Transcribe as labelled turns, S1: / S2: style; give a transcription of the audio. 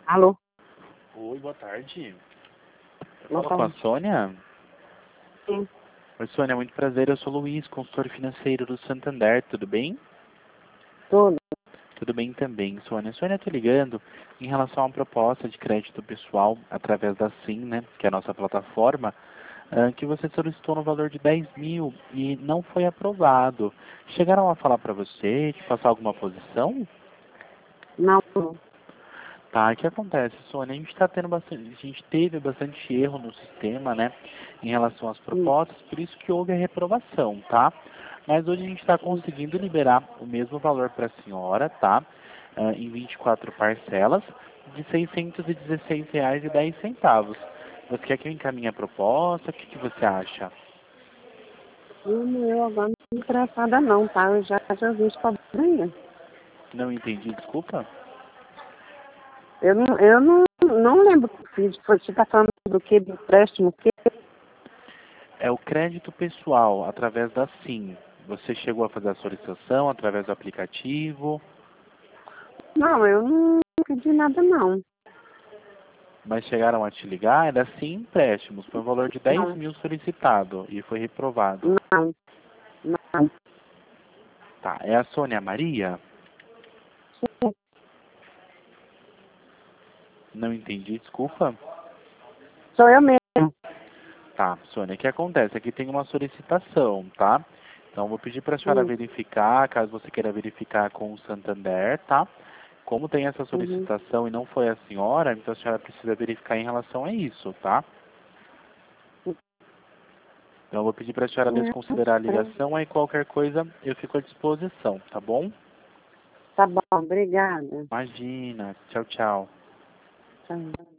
S1: Alô?
S2: Oi, boa tarde. Eu
S1: Boa
S2: falo com a
S1: tarde.
S2: Sônia.
S1: Sim,
S2: Oi, Sônia, muito prazer. Eu sou o Luiz, consultor financeiro do Santander. Tudo bem?
S1: tudo.
S2: Tudo bem também, Sônia. Sônia, estou ligando em relação a uma proposta de crédito pessoal através da SIM, né, que é a nossa plataforma, que você solicitou no valor de 10 mil e não foi aprovado. Chegaram a falar para você, te passar alguma posição?
S1: Não,
S2: Tá, o que acontece, Sônia? A gente está tendo bastante, a gente teve bastante erro no sistema, né, em relação às propostas, por isso que houve a reprovação, tá? Mas hoje a gente está conseguindo liberar o mesmo valor para a senhora, tá? Em 24 parcelas de R$ 616,10. Você quer que eu encaminhe a proposta? O que você acha?
S1: eu agora não estou interessada não, tá? Eu já vi isso aí.
S2: Não entendi, desculpa.
S1: Eu não lembro o que fiz. Você está falando do que? Do empréstimo? O quê?
S2: É o crédito pessoal através da SIM. Você chegou a fazer a solicitação através do aplicativo?
S1: Não, eu não pedi nada não.
S2: Mas chegaram a te ligar, era sim empréstimos, foi um valor de 10
S1: Não,
S2: mil solicitado e foi reprovado.
S1: não, não.
S2: Tá, é a Sônia Maria?
S1: Sim,
S2: Não entendi, desculpa.
S1: sou eu mesmo.
S2: Tá, Sônia, o que acontece? Aqui tem uma solicitação, tá? Então, vou pedir para a senhora
S1: Sim,
S2: verificar, caso você queira verificar com o Santander, tá? Como tem essa
S1: uhum.
S2: solicitação e não foi a senhora, então a senhora precisa verificar em relação a isso, tá? Então, eu vou pedir para a senhora desconsiderar a ligação, aí qualquer coisa eu fico à disposição, tá bom?
S1: Tá bom, obrigada.
S2: Imagina. Tchau, tchau.
S1: Tchau.